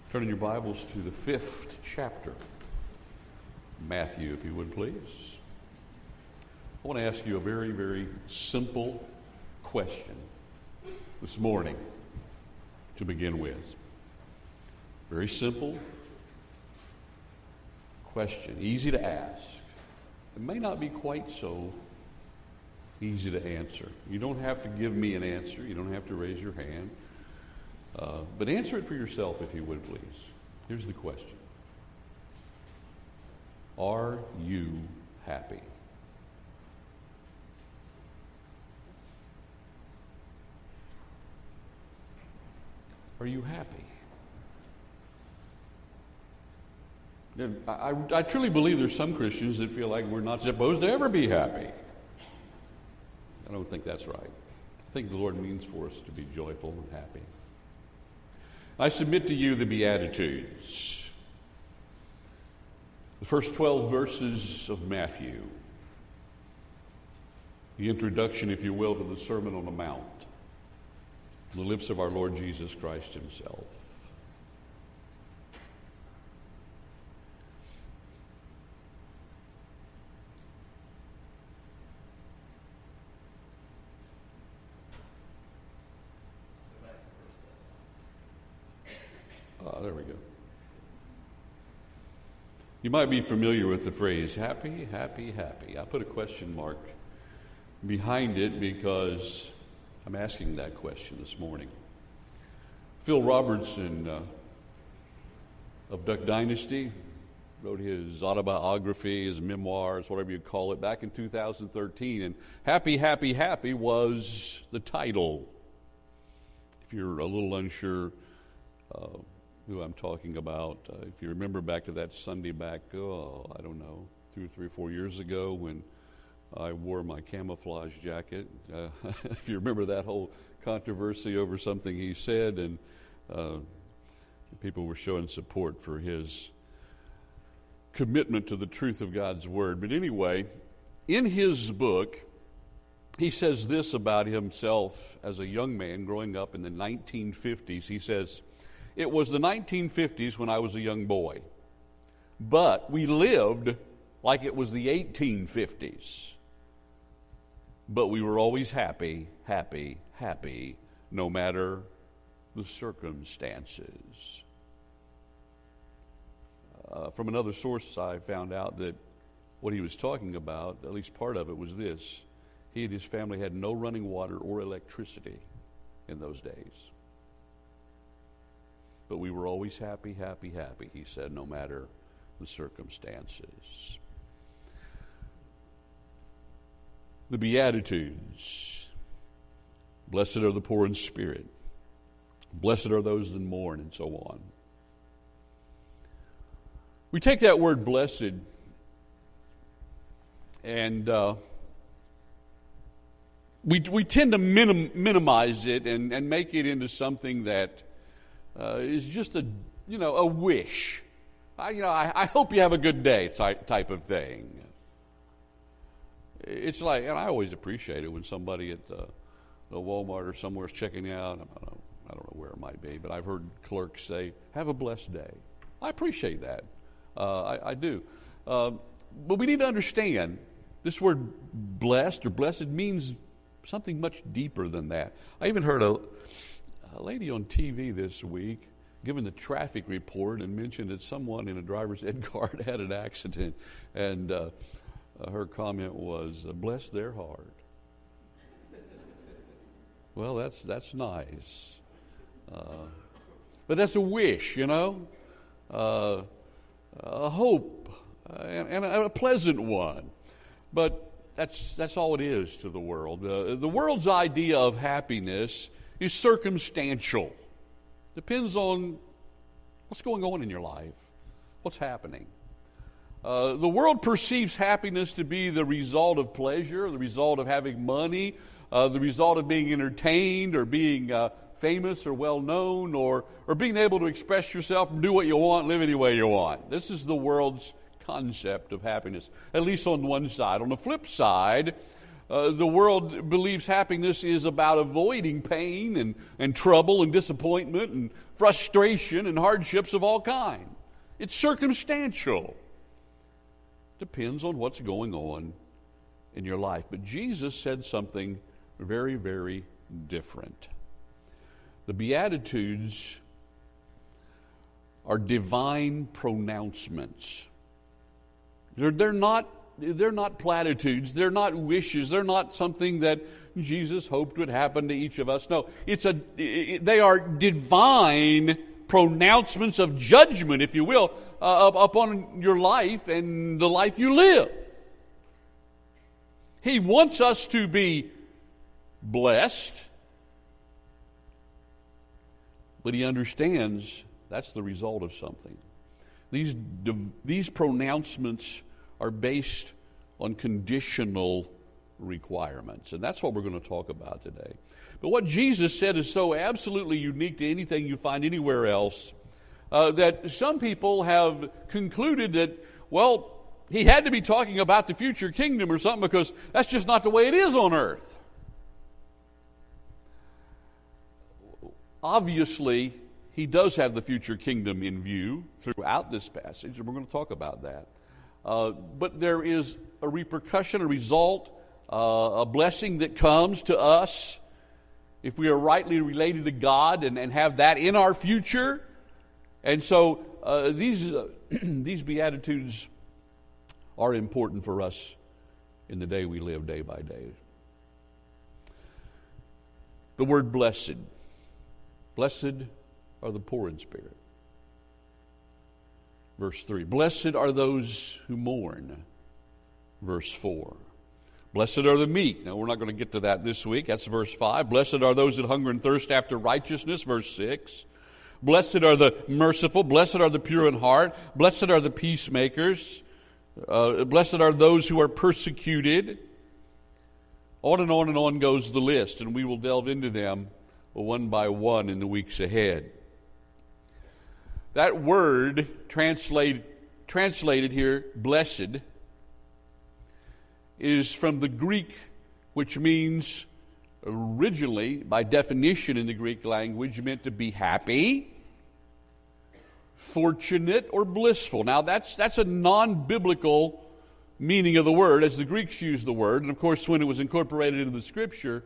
Turn in your Bibles to the 5th chapter, Matthew, if you would please. I want to ask you a very, very simple question this morning to begin with. Very simple question, easy to ask. It may not be quite so easy to answer. You don't have to give me an answer. You don't have to raise your hand. But answer it for yourself, if you would, please. Here's the question. Are you happy? Are you happy? I truly believe there's some Christians that feel like we're not supposed to ever be happy. I don't think that's right. I think the Lord means for us to be joyful and happy. I submit to you the Beatitudes, the first 12 verses of Matthew, the introduction, if you will, to the Sermon on the Mount, the lips of our Lord Jesus Christ himself. There we go. You might be familiar with the phrase, happy, happy, happy. I put a question mark behind it because I'm asking that question this morning. Phil Robertson of Duck Dynasty wrote his autobiography, his memoirs, whatever you call it, back in 2013. And Happy, Happy, Happy was the title. If you're a little unsure who I'm talking about, if you remember back to that Sunday back, I don't know, 2 or 3 or 4 years ago when I wore my camouflage jacket. If you remember that whole controversy over something he said, and people were showing support for his commitment to the truth of God's Word. But anyway, in his book, he says this about himself as a young man growing up in the 1950s. He says, "It was the 1950s when I was a young boy, but we lived like it was the 1850s. But we were always happy, happy, happy, no matter the circumstances." From another source, I found out that what he was talking about, at least part of it, was this. He and his family had no running water or electricity in those days. But we were always happy, happy, happy, he said, no matter the circumstances. The Beatitudes. Blessed are the poor in spirit. Blessed are those that mourn, and so on. We take that word blessed and we tend to minimize it and make it into something that is just a wish. I hope you have a good day type of thing. It's like, and I always appreciate it when somebody at the Walmart or somewhere is checking out. I don't know where it might be, but I've heard clerks say, "Have a blessed day." I appreciate that. I do. But we need to understand this word blessed or blessed means something much deeper than that. I even heard a lady on TV this week giving the traffic report and mentioned that someone in a driver's ed car had an accident, and her comment was, "Bless their heart." Well, that's nice, but that's a wish, a hope, and a pleasant one. But that's all it is to the world. The world's idea of happiness is circumstantial. Depends on what's going on in your life, what's happening. The world perceives happiness to be the result of pleasure, the result of having money, the result of being entertained or being famous or well-known or being able to express yourself and do what you want, live any way you want. This is the world's concept of happiness, at least on one side. On the flip side, The world believes happiness is about avoiding pain and trouble and disappointment and frustration and hardships of all kinds. It's circumstantial. Depends on what's going on in your life. But Jesus said something very, very different. The Beatitudes are divine pronouncements. They're not platitudes. They're not wishes. They're not something that Jesus hoped would happen to each of us. No, they are divine pronouncements of judgment, if you will, upon your life and the life you live. He wants us to be blessed, but he understands that's the result of something. These pronouncements are based on conditional requirements, and that's what we're going to talk about today. But what Jesus said is so absolutely unique to anything you find anywhere else that some people have concluded that, well, he had to be talking about the future kingdom or something because that's just not the way it is on earth. Obviously, he does have the future kingdom in view throughout this passage, and we're going to talk about that. But there is a repercussion, a result, a blessing that comes to us if we are rightly related to God and have that in our future. And so these Beatitudes are important for us in the day we live, day by day. The word blessed. Blessed are the poor in spirit. Verse 3. Blessed are those who mourn. Verse 4. Blessed are the meek. Now, we're not going to get to that this week. That's verse 5. Blessed are those that hunger and thirst after righteousness. Verse 6. Blessed are the merciful. Blessed are the pure in heart. Blessed are the peacemakers. Blessed are those who are persecuted. On and on and on goes the list, and we will delve into them one by one in the weeks ahead. That word translated here, blessed, is from the Greek, which means originally, by definition in the Greek language, meant to be happy, fortunate, or blissful. Now, that's a non-biblical meaning of the word, as the Greeks used the word. And, of course, when it was incorporated into the Scripture,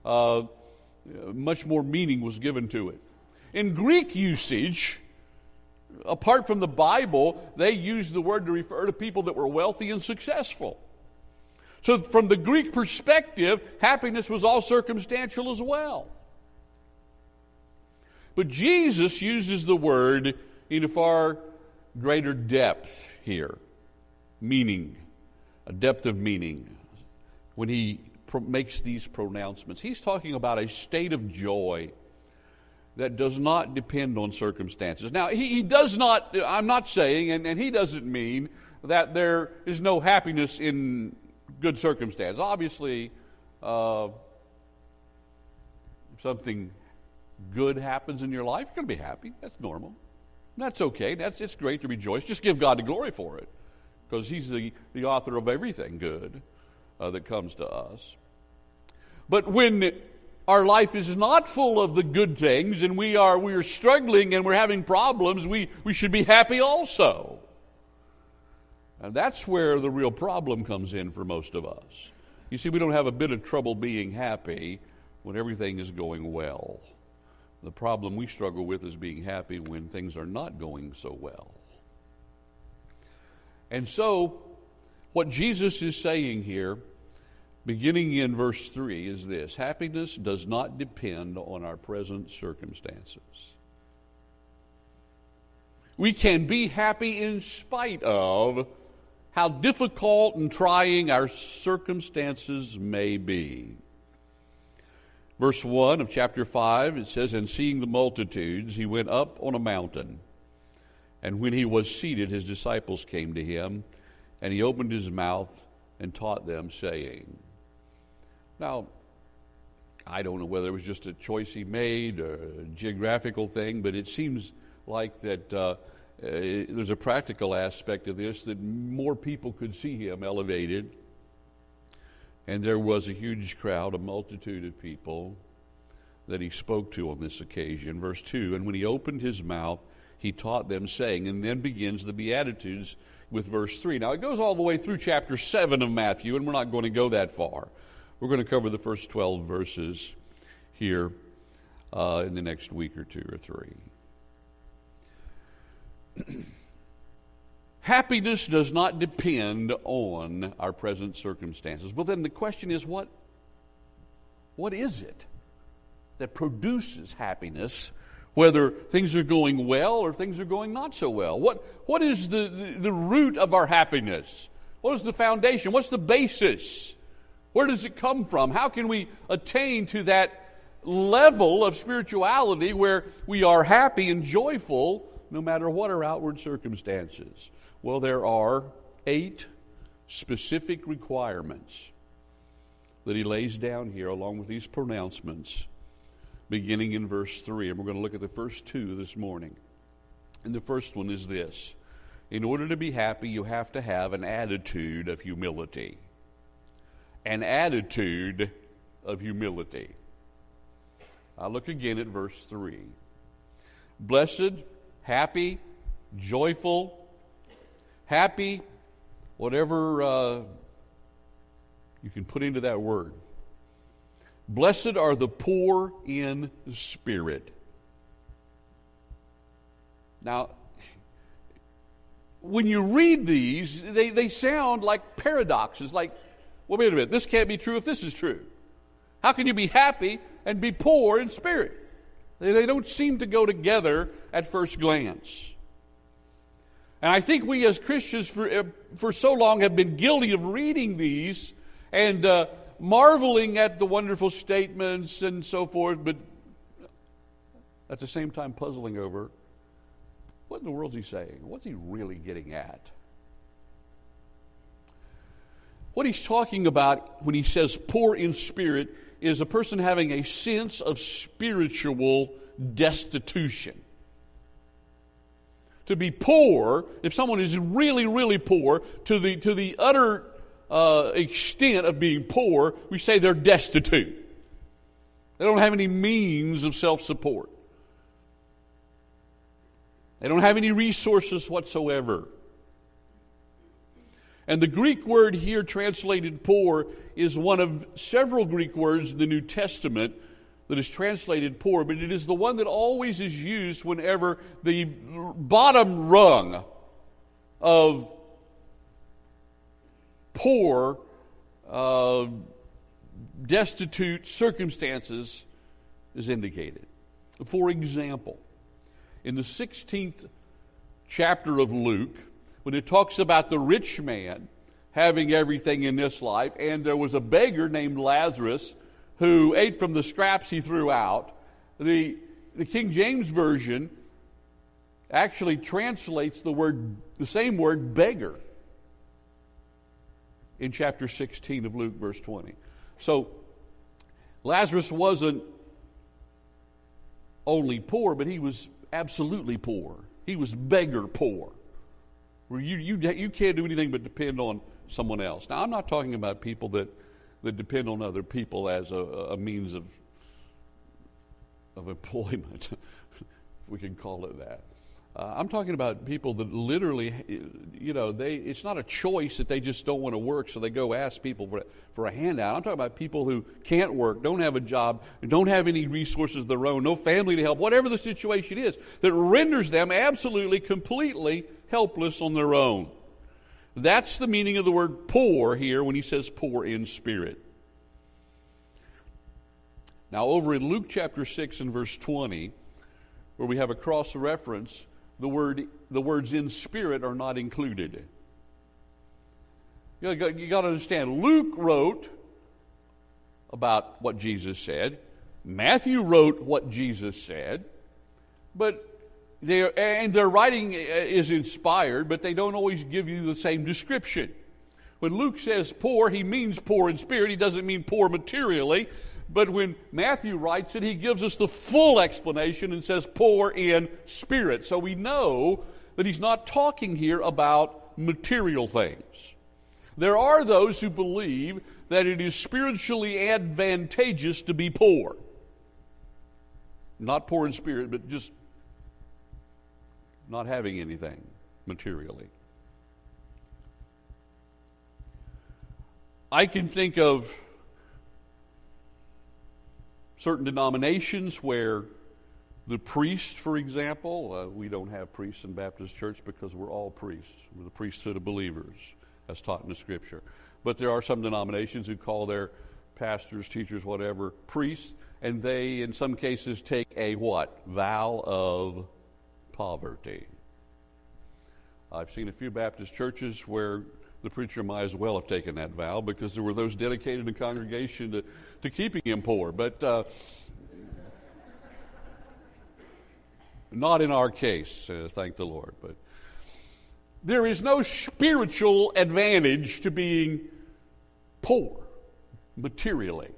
much more meaning was given to it. In Greek usage, apart from the Bible, they used the word to refer to people that were wealthy and successful. So from the Greek perspective, happiness was all circumstantial as well. But Jesus uses the word in a far greater depth here. Meaning, a depth of meaning. When he makes these pronouncements, he's talking about a state of joy that does not depend on circumstances. Now, he does not, I'm not saying, and he doesn't mean that there is no happiness in good circumstance. Obviously, if something good happens in your life, you're going to be happy. That's normal. That's okay. It's great to rejoice. Just give God the glory for it, because he's the author of everything good that comes to us. But when our life is not full of the good things and we are struggling and we're having problems, we should be happy also. And that's where the real problem comes in for most of us. You see, we don't have a bit of trouble being happy when everything is going well. The problem we struggle with is being happy when things are not going so well. And so, what Jesus is saying here, beginning in verse 3, is this: happiness does not depend on our present circumstances. We can be happy in spite of how difficult and trying our circumstances may be. Verse 1 of chapter 5, it says, "And seeing the multitudes, he went up on a mountain. And when he was seated, his disciples came to him, and he opened his mouth and taught them, saying." Now, I don't know whether it was just a choice he made or a geographical thing, but it seems like that there's a practical aspect of this, that more people could see him elevated And there was a huge crowd, a multitude of people that he spoke to on this occasion. Verse 2, and when he opened his mouth, he taught them, saying, and then begins the Beatitudes with verse 3. Now, it goes all the way through chapter 7 of Matthew, and we're not going to go that far. We're going to cover the first 12 verses here in the next week or two or three. Happiness does not depend on our present circumstances. Well, then the question is, what is it that produces happiness, whether things are going well or things are going not so well? What is the root of our happiness? What is the foundation? What's the basis? Where does it come from? How can we attain to that level of spirituality where we are happy and joyful no matter what our outward circumstances? Well, there are 8 specific requirements that he lays down here along with these pronouncements beginning in verse 3. And we're going to look at the first 2 this morning. And the first one is this. In order to be happy, you have to have an attitude of humility. An attitude of humility. I look again at verse 3. Blessed, happy, joyful, happy, whatever you can put into that word. Blessed are the poor in spirit. Now, when you read these, they sound like paradoxes, like, well, wait a minute, this can't be true if this is true. How can you be happy and be poor in spirit? They don't seem to go together at first glance. And I think we as Christians for so long have been guilty of reading these and marveling at the wonderful statements and so forth, but at the same time puzzling over, what in the world is he saying? What's he really getting at? What he's talking about when he says poor in spirit is a person having a sense of spiritual destitution. To be poor, if someone is really, really poor, to the utter extent of being poor, we say they're destitute. They don't have any means of self-support. They don't have any resources whatsoever. And the Greek word here translated poor is one of several Greek words in the New Testament that is translated poor, but it is the one that always is used whenever the bottom rung of poor, destitute circumstances is indicated. For example, in the 16th chapter of Luke, when it talks about the rich man having everything in this life, and there was a beggar named Lazarus who ate from the scraps he threw out, the King James Version actually translates the same word beggar in chapter 16 of Luke, verse 20. So Lazarus wasn't only poor, but he was absolutely poor. He was beggar poor. Where you can't do anything but depend on someone else. Now, I'm not talking about people that depend on other people as a means of employment, if we can call it that. I'm talking about people that literally, it's not a choice that they just don't want to work, so they go ask people for a handout. I'm talking about people who can't work, don't have a job, don't have any resources of their own, no family to help, whatever the situation is, that renders them absolutely, completely helpless on their own. That's the meaning of the word poor here when he says poor in spirit. Now, over in Luke chapter 6 and verse 20, where we have a cross-reference, the words in spirit are not included. You got to understand, Luke wrote about what Jesus said. Matthew wrote what Jesus said. But their writing is inspired, but they don't always give you the same description. When Luke says poor, he means poor in spirit. He doesn't mean poor materially. But when Matthew writes it, he gives us the full explanation and says poor in spirit. So we know that he's not talking here about material things. There are those who believe that it is spiritually advantageous to be poor. Not poor in spirit, but just not having anything materially. I can think of certain denominations where the priest, for example, we don't have priests in Baptist Church because we're all priests. We're the priesthood of believers, as taught in the Scripture. But there are some denominations who call their pastors, teachers, whatever, priests, and they, in some cases, take a what? Vow of poverty. I've seen a few Baptist churches where the preacher might as well have taken that vow because there were those dedicated in the congregation to keeping him poor. But not in our case, thank the Lord. But there is no spiritual advantage to being poor materially.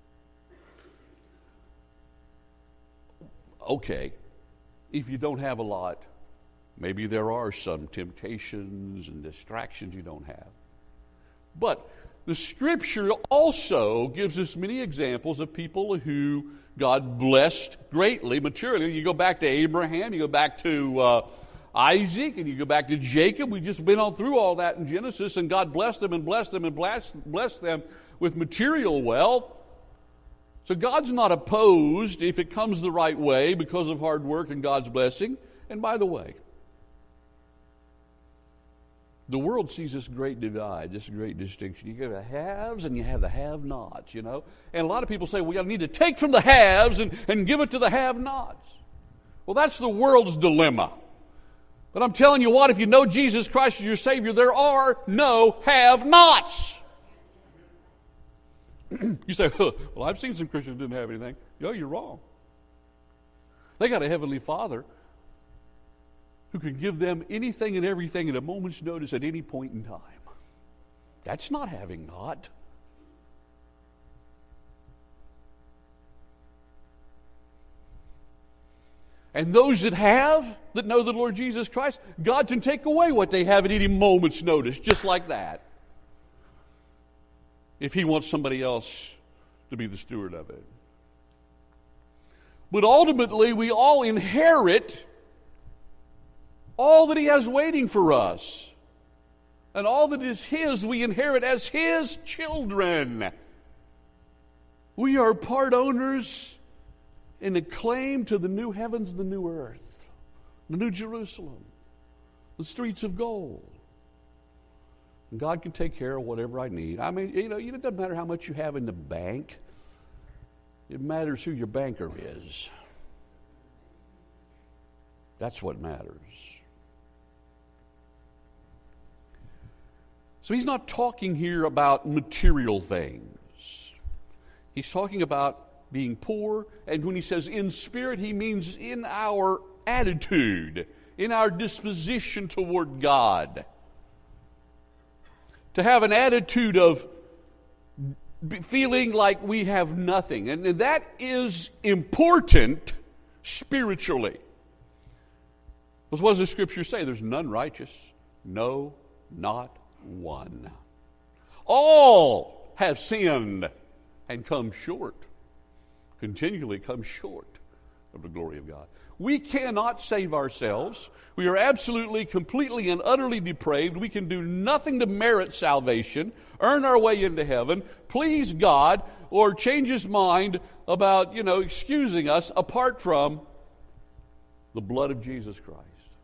Okay, if you don't have a lot, maybe there are some temptations and distractions you don't have. But the Scripture also gives us many examples of people who God blessed greatly materially. You go back to Abraham, you go back to Isaac, and you go back to Jacob. We've just been on through all that in Genesis, and God blessed them and blessed them and blessed them with material wealth. So God's not opposed if it comes the right way because of hard work and God's blessing. And by the way, the world sees this great divide, this great distinction. You have the haves and you have the have-nots, you know. And a lot of people say, we need to take from the haves and give it to the have-nots. Well, that's the world's dilemma. But I'm telling you what, if you know Jesus Christ as your Savior, there are no have-nots. You say, well, I've seen some Christians who didn't have anything. No, you're wrong. They got a Heavenly Father who can give them anything and everything at a moment's notice at any point in time. That's not having not. And those that have, that know the Lord Jesus Christ, God can take away what they have at any moment's notice, just like that, if He wants somebody else to be the steward of it. But ultimately, we all inherit all that He has waiting for us. And all that is His, we inherit as His children. We are part owners in a claim to the new heavens and the new earth, the new Jerusalem, the streets of gold. And God can take care of whatever I need. I mean, it doesn't matter how much you have in the bank. It matters who your banker is. That's what matters. So He's not talking here about material things. He's talking about being poor, and when He says in spirit, He means in our attitude, in our disposition toward God. To have an attitude of feeling like we have nothing. And that is important spiritually. Because what does the Scripture say? There's none righteous. No, not one. All have sinned and come short, continually come short of the glory of God. We cannot save ourselves. We are absolutely, completely, and utterly depraved. We can do nothing to merit salvation, earn our way into heaven, please God, or change His mind about, excusing us apart from the blood of Jesus Christ.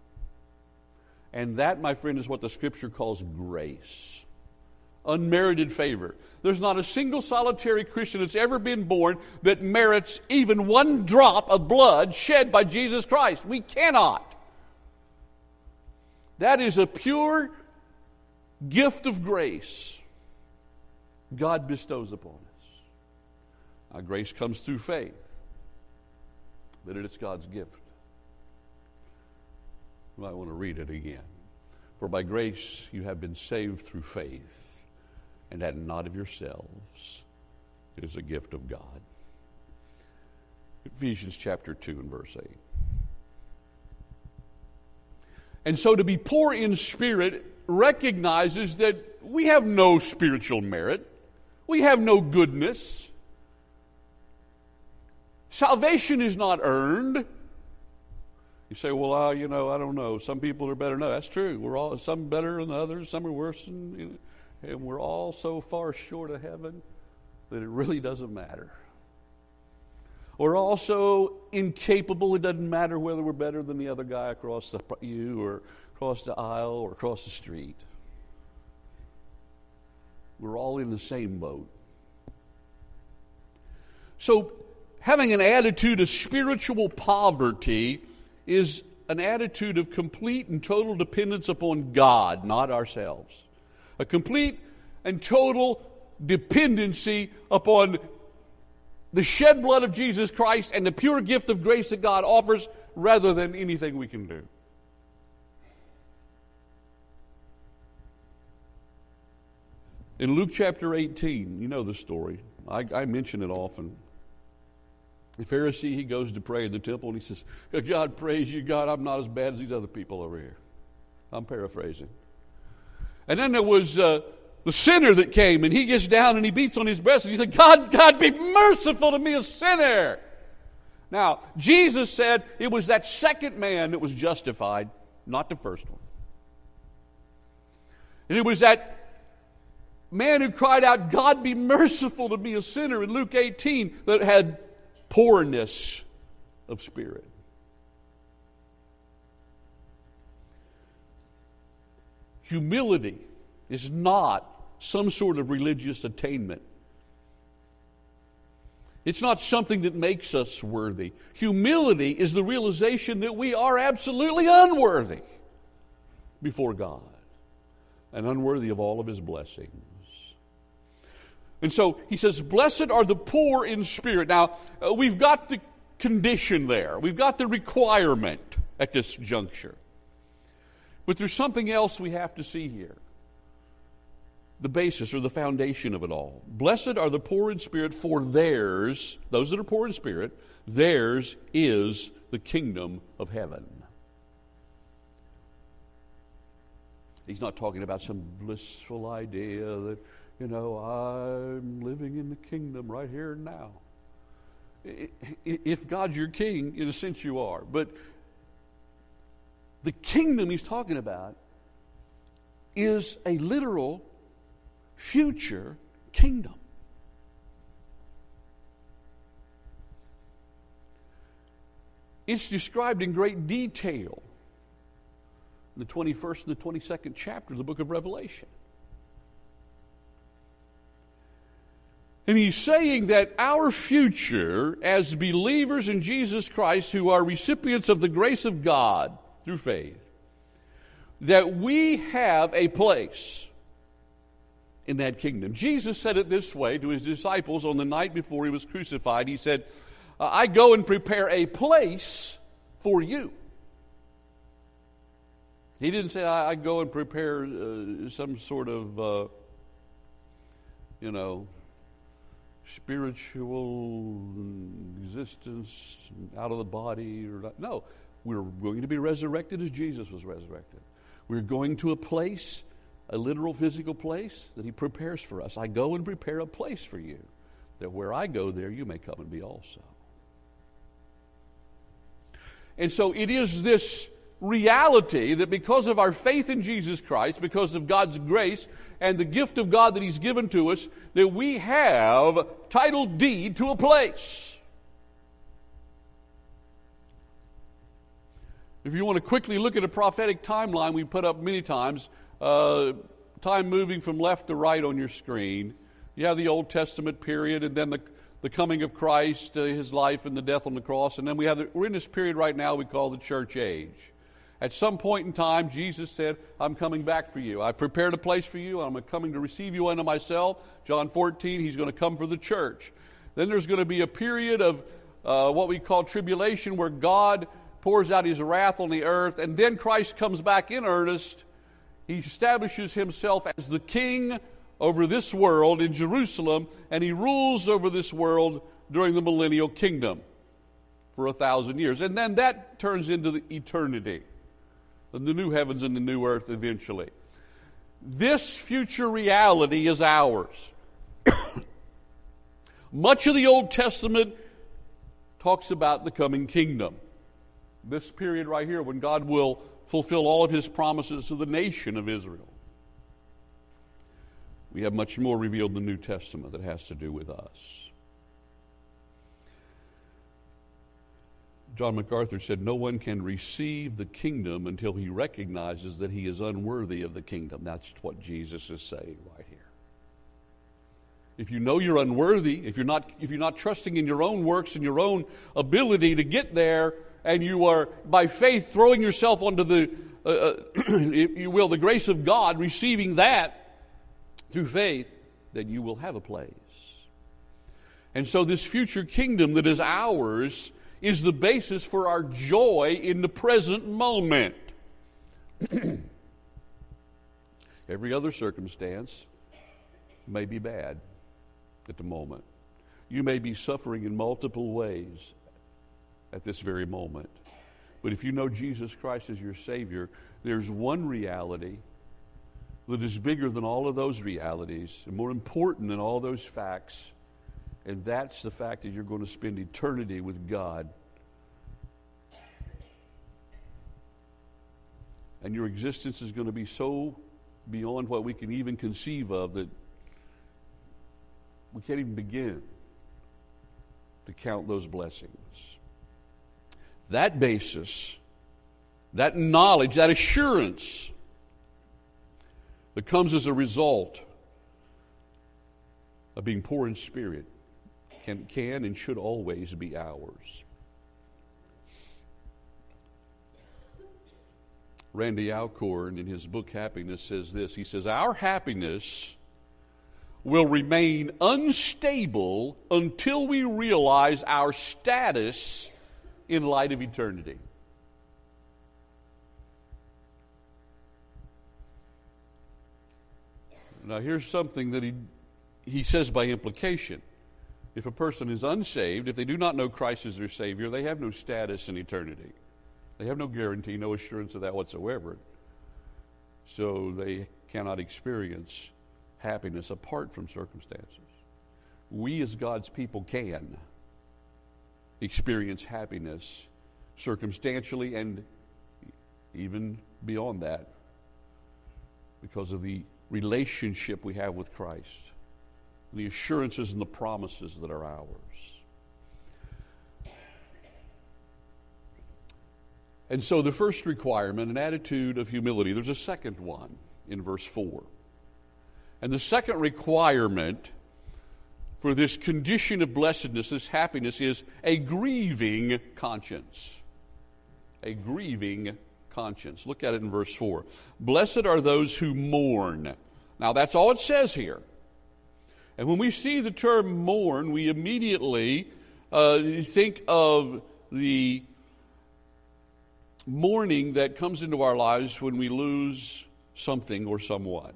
And that, my friend, is what the Scripture calls grace. Unmerited favor. There's not a single solitary Christian that's ever been born that merits even one drop of blood shed by Jesus Christ. We cannot. That is a pure gift of grace God bestows upon us. Now, grace comes through faith, but it is God's gift. You might want to read it again. For by grace you have been saved through faith, and that not of yourselves. It is a gift of God. Ephesians chapter 2 and verse 8. And so to be poor in spirit recognizes that we have no spiritual merit. We have no goodness. Salvation is not earned. You say, well, I don't know. Some people are better. No, that's true. We're all some better than others. Some are worse, and we're all so far short of heaven that it really doesn't matter. We're also incapable. It doesn't matter whether we're better than the other guy across you or across the aisle or across the street. We're all in the same boat. So having an attitude of spiritual poverty is an attitude of complete and total dependence upon God, not ourselves. A complete and total dependency upon the shed blood of Jesus Christ and the pure gift of grace that God offers rather than anything we can do. In Luke chapter 18, you know the story. I mention it often. The Pharisee, he goes to pray in the temple and he says, God, praise you, God, I'm not as bad as these other people over here. I'm paraphrasing. And then there was the sinner that came, and he gets down and he beats on his breast and he said, God, be merciful to me, a sinner. Now, Jesus said it was that second man that was justified, not the first one. And it was that man who cried out, God, be merciful to me, a sinner, in Luke 18, that had poorness of spirit. Humility is not some sort of religious attainment. It's not something that makes us worthy. Humility is the realization that we are absolutely unworthy before God and unworthy of all of His blessings. And so he says, blessed are the poor in spirit. Now, we've got the condition there. We've got the requirement at this juncture. But there's something else we have to see here. The basis or the foundation of it all. Blessed are the poor in spirit, for theirs, those that are poor in spirit, theirs is the kingdom of heaven. He's not talking about some blissful idea that, I'm living in the kingdom right here and now. If God's your king, in a sense you are. But the kingdom he's talking about is a literal future kingdom. It's described in great detail in the 21st and the 22nd chapter of the book of Revelation. And he's saying that our future as believers in Jesus Christ who are recipients of the grace of God through faith, that we have a place in that kingdom. Jesus said it this way to his disciples on the night before he was crucified. He said, I go and prepare a place for you. He didn't say, I go and prepare some sort of, spiritual existence out of the body. No, we're going to be resurrected as Jesus was resurrected. We're going to a place, a literal physical place that he prepares for us. I go and prepare a place for you, that where I go there you may come and be also. And so it is this reality that because of our faith in Jesus Christ, because of God's grace and the gift of God that He's given to us, that we have title deed to a place. If you want to quickly look at a prophetic timeline we put up many times, time moving from left to right on your screen, you have the Old Testament period and then the coming of Christ, His life and the death on the cross, and then we're in this period right now we call the church age. At some point in time, Jesus said, I'm coming back for you. I've prepared a place for you. I'm coming to receive you unto myself. John 14, He's going to come for the church. Then there's going to be a period of what we call tribulation where God pours out His wrath on the earth. And then Christ comes back in earnest. He establishes Himself as the king over this world in Jerusalem. And He rules over this world during the millennial kingdom for 1,000 years. And then that turns into the eternity. And the new heavens and the new earth eventually. This future reality is ours. Much of the Old Testament talks about the coming kingdom. This period right here when God will fulfill all of his promises to the nation of Israel. We have much more revealed in the New Testament that has to do with us. John MacArthur said, no one can receive the kingdom until he recognizes that he is unworthy of the kingdom. That's what Jesus is saying right here. If you know you're unworthy, if you're not trusting in your own works and your own ability to get there, and you are by faith throwing yourself onto the, if you will, the grace of God, receiving that through faith, then you will have a place. And so this future kingdom that is ours is the basis for our joy in the present moment. Every other circumstance may be bad at the moment. You may be suffering in multiple ways at this very moment. But if you know Jesus Christ as your Savior, there's one reality that is bigger than all of those realities and more important than all those facts, and that's the fact that you're going to spend eternity with God. And your existence is going to be so beyond what we can even conceive of that we can't even begin to count those blessings. That basis, that knowledge, that assurance that comes as a result of being poor in spirit can and should always be ours. Randy Alcorn, in his book Happiness, says this. He says, our happiness will remain unstable until we realize our status in light of eternity. Now here's something that he says by implication. If a person is unsaved, if they do not know Christ as their Savior, they have no status in eternity. They have no guarantee, no assurance of that whatsoever. So they cannot experience happiness apart from circumstances. We as God's people can experience happiness circumstantially and even beyond that because of the relationship we have with Christ, the assurances and the promises that are ours. And so the first requirement, an attitude of humility. There's a second one in verse 4. And the second requirement for this condition of blessedness, this happiness, is a grieving conscience. A grieving conscience. Look at it in verse 4. Blessed are those who mourn. Now that's all it says here. And when we see the term mourn, we immediately think of the mourning that comes into our lives when we lose something or someone.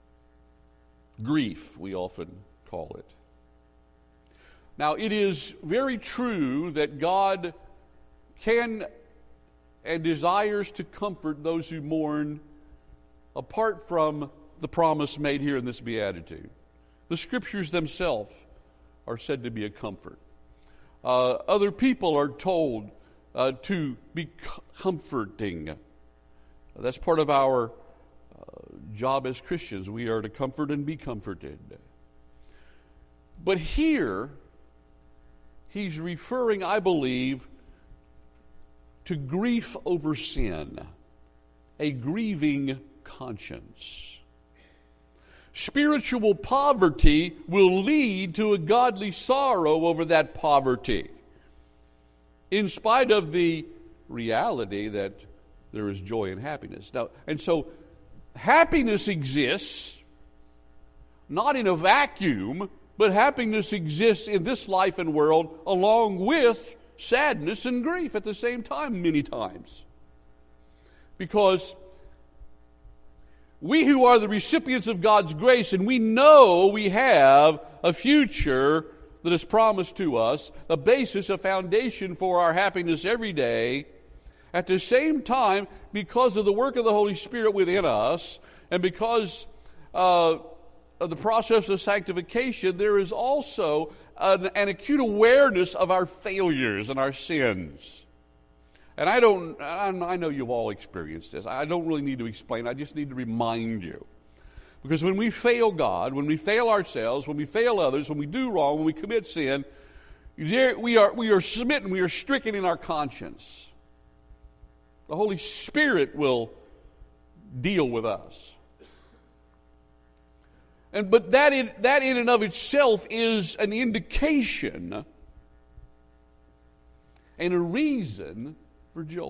Grief, we often call it. Now, it is very true that God can and desires to comfort those who mourn apart from the promise made here in this beatitude. The Scriptures themselves are said to be a comfort. Other people are told to be comforting. That's part of our job as Christians. We are to comfort and be comforted. But here, he's referring, I believe, to grief over sin, a grieving conscience. Spiritual poverty will lead to a godly sorrow over that poverty, in spite of the reality that there is joy and happiness. Now, and so happiness exists not in a vacuum, but happiness exists in this life and world along with sadness and grief at the same time many times. Because we who are the recipients of God's grace, and we know we have a future that is promised to us, a basis, a foundation for our happiness every day. At the same time, because of the work of the Holy Spirit within us, and because of the process of sanctification, there is also an acute awareness of our failures and our sins. And I know you've all experienced this. I don't really need to explain. I just need to remind you. Because when we fail God, when we fail ourselves, when we fail others, when we do wrong, when we commit sin, we are smitten, we are stricken in our conscience. The Holy Spirit will deal with us. But that in and of itself is an indication and a reason for joy.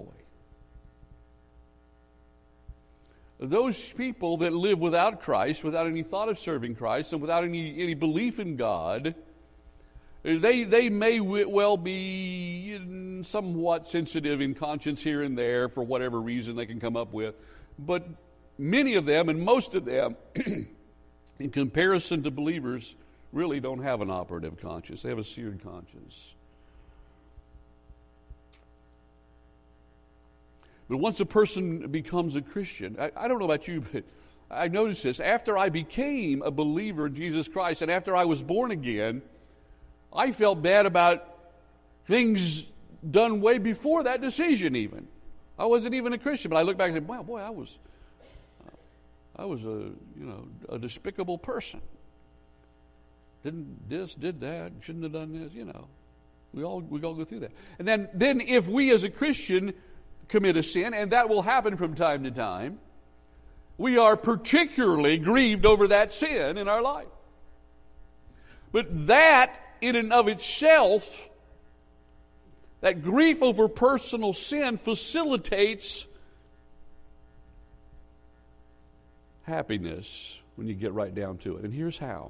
Those people that live without Christ, without any thought of serving Christ, and without any belief in God, they may well be somewhat sensitive in conscience here and there for whatever reason they can come up with. But many of them, and most of them, in comparison to believers, really don't have an operative conscience. They have a seared conscience. But once a person becomes a Christian, I don't know about you, but I noticed this. After I became a believer in Jesus Christ, and after I was born again, I felt bad about things done way before that decision even. I wasn't even a Christian, but I look back and say, wow, boy, I was a despicable person. Didn't this, did that, shouldn't have done this, We all go through that. And then if we as a Christian commit a sin, and that will happen from time to time, we are particularly grieved over that sin in our life. But that in and of itself, that grief over personal sin facilitates happiness when you get right down to it. And here's how.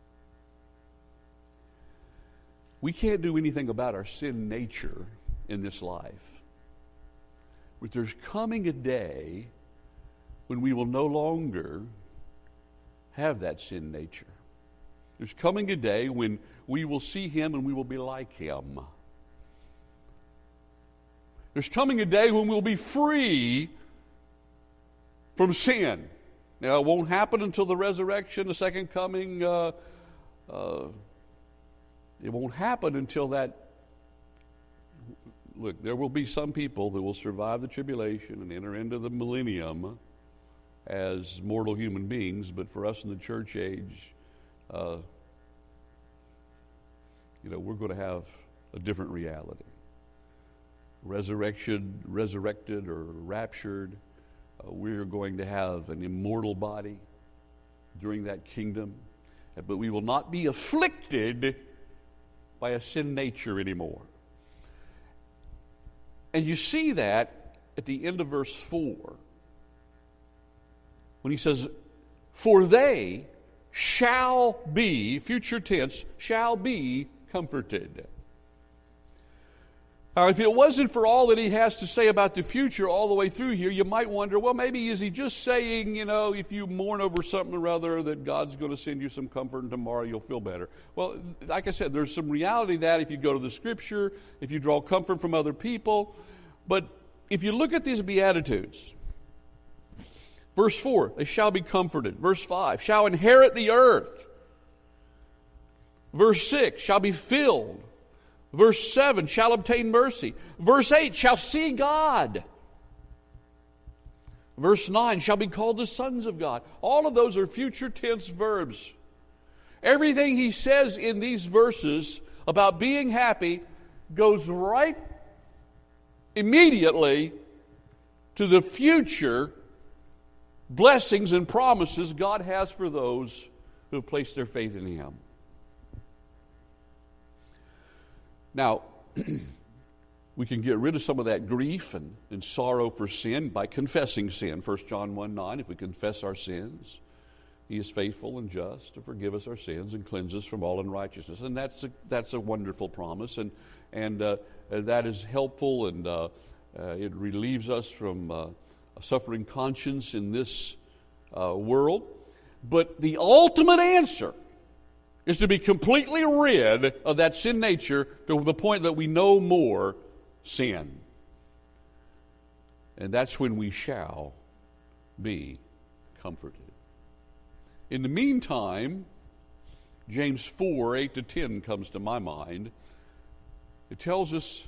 We can't do anything about our sin nature in this life. But there's coming a day when we will no longer have that sin nature. There's coming a day when we will see Him and we will be like Him. There's coming a day when we'll be free from sin. Now, it won't happen until the resurrection, the second coming. It won't happen until that. Look, there will be some people that will survive the tribulation and enter into the millennium as mortal human beings, but for us in the church age, we're going to have a different reality. Resurrected or raptured, we're going to have an immortal body during that kingdom, but we will not be afflicted by a sin nature anymore. And you see that at the end of verse 4, when he says, "For they shall be," future tense, shall be comforted. Now, if it wasn't for all that he has to say about the future all the way through here, you might wonder, well, maybe is he just saying, if you mourn over something or other, that God's going to send you some comfort and tomorrow you'll feel better. Well, like I said, there's some reality to that if you go to the Scripture, if you draw comfort from other people. But if you look at these Beatitudes, verse 4, they shall be comforted. Verse 5, shall inherit the earth. Verse 6, shall be filled. Verse 7, shall obtain mercy. Verse 8, shall see God. Verse 9, shall be called the sons of God. All of those are future tense verbs. Everything he says in these verses about being happy goes right immediately to the future blessings and promises God has for those who have placed their faith in Him. Now, we can get rid of some of that grief and sorrow for sin by confessing sin. 1 John 1:9, if we confess our sins, He is faithful and just to forgive us our sins and cleanse us from all unrighteousness. And that's a wonderful promise, and that is helpful, and it relieves us from a suffering conscience in this world. But the ultimate answer is to be completely rid of that sin nature to the point that we no more sin. And that's when we shall be comforted. In the meantime, James 4, 8 to 10 comes to my mind. It tells us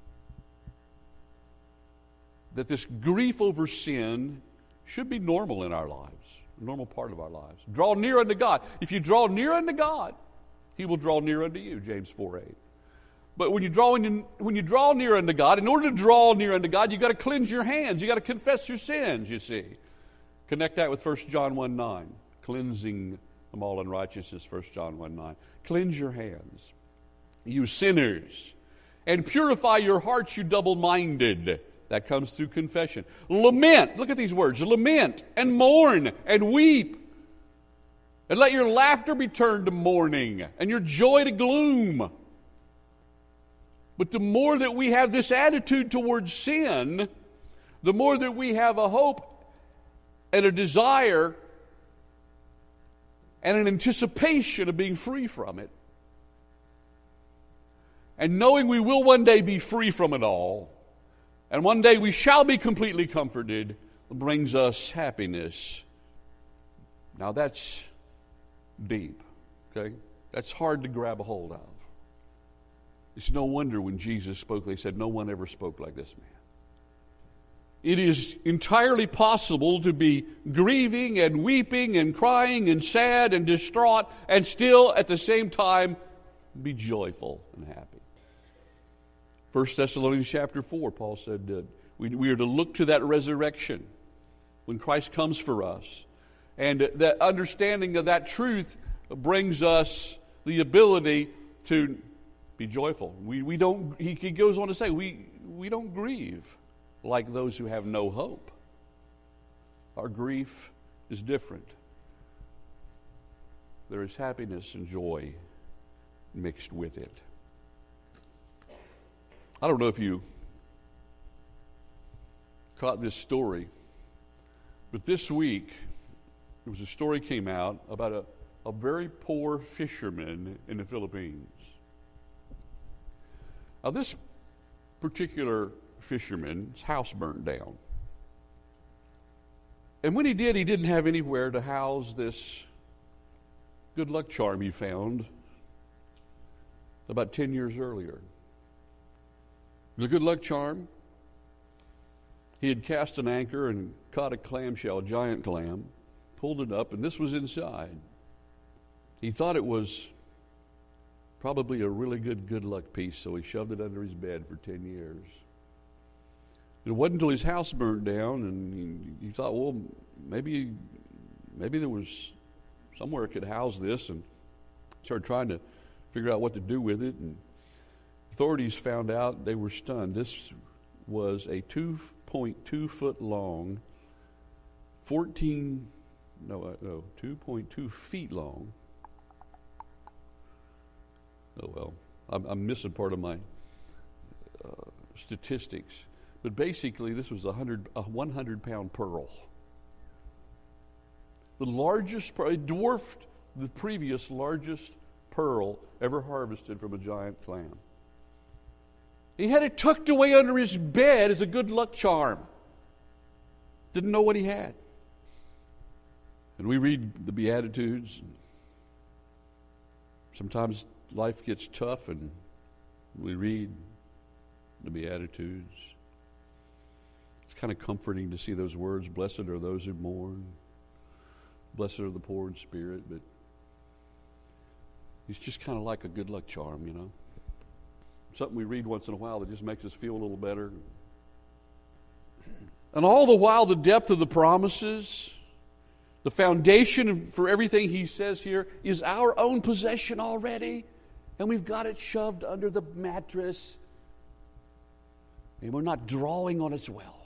that this grief over sin should be normal in our lives, a normal part of our lives. Draw near unto God. If you draw near unto God, He will draw near unto you, James 4, 8. But when you draw near unto God, in order to draw near unto God, you've got to cleanse your hands. You've got to confess your sins, you see. Connect that with 1 John 1, 9. Cleansing from all unrighteousness, 1 John 1, 9. Cleanse your hands, you sinners, and purify your hearts, you double-minded. That comes through confession. Lament, look at these words, lament and mourn and weep. And let your laughter be turned to mourning and your joy to gloom. But the more that we have this attitude towards sin, the more that we have a hope and a desire and an anticipation of being free from it. And knowing we will one day be free from it all, and one day we shall be completely comforted, brings us happiness. Now that's deep, okay? That's hard to grab a hold of. It's no wonder when Jesus spoke, they said, no one ever spoke like this man. It is entirely possible to be grieving and weeping and crying and sad and distraught and still at the same time be joyful and happy. 1 Thessalonians chapter 4, Paul said we are to look to that resurrection when Christ comes for us. And that understanding of that truth brings us the ability to be joyful. We don't. He goes on to say we don't grieve like those who have no hope. Our grief is different. There is happiness and joy mixed with it. I don't know if you caught this story, but this week there was a story came out about a very poor fisherman in the Philippines. Now, this particular fisherman's house burned down. And when he did, he didn't have anywhere to house this good luck charm he found about 10 years earlier. It was a good luck charm. He had cast an anchor and caught a clamshell, a giant clam, pulled it up, and this was inside. He thought it was probably a really good luck piece, so he shoved it under his bed for 10 years. It wasn't until his house burned down, and he thought, well, maybe there was somewhere it could house this, and started trying to figure out what to do with it. And authorities found out, they were stunned. This was a 2.2 foot long, 2.2 feet long. Oh well, I'm missing part of my statistics. But basically, this was a 100-pound pearl. The largest, it dwarfed the previous largest pearl ever harvested from a giant clam. He had it tucked away under his bed as a good luck charm. Didn't know what he had. And we read the Beatitudes. Sometimes life gets tough, and we read the Beatitudes. It's kind of comforting to see those words, blessed are those who mourn, blessed are the poor in spirit, but it's just kind of like a good luck charm, you know. Something we read once in a while that just makes us feel a little better. And all the while, the depth of the promises, the foundation for everything he says here is our own possession already, and we've got it shoved under the mattress, and we're not drawing on its wealth.